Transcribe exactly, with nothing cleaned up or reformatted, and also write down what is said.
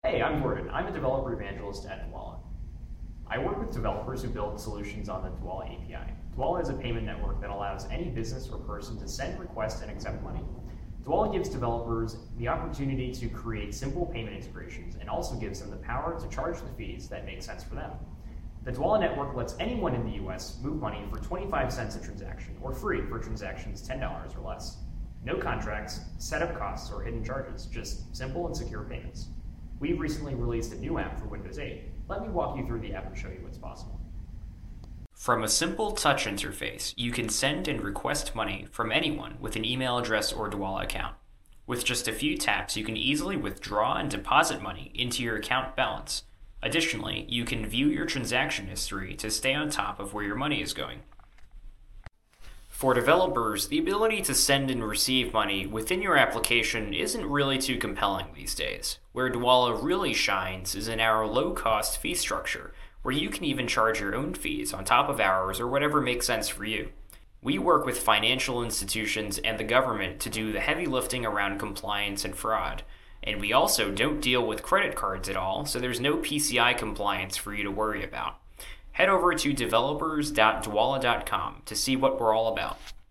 Hey, I'm Gordon. I'm a developer evangelist at Dwolla. I work with developers who build solutions on the Dwolla A P I. Dwolla is a payment network that allows any business or person to send, request, and accept money. Dwolla gives developers the opportunity to create simple payment integrations and also gives them the power to charge the fees that make sense for them. The Dwolla network lets anyone in the U S move money for twenty-five cents a transaction or free for transactions ten dollars or less. No contracts, setup costs, or hidden charges, just simple and secure payments. We've recently released a new app for Windows eight. Let me walk you through the app and show you what's possible. From a simple touch interface, you can send and request money from anyone with an email address or Dwolla account. With just a few taps, you can easily withdraw and deposit money into your account balance. Additionally, you can view your transaction history to stay on top of where your money is going. For developers, the ability to send and receive money within your application isn't really too compelling these days. Where Dwolla really shines is in our low-cost fee structure, where you can even charge your own fees on top of ours or whatever makes sense for you. We work with financial institutions and the government to do the heavy lifting around compliance and fraud. And we also don't deal with credit cards at all, so there's no P C I compliance for you to worry about. Head over to developers dot dwolla dot com to see what we're all about.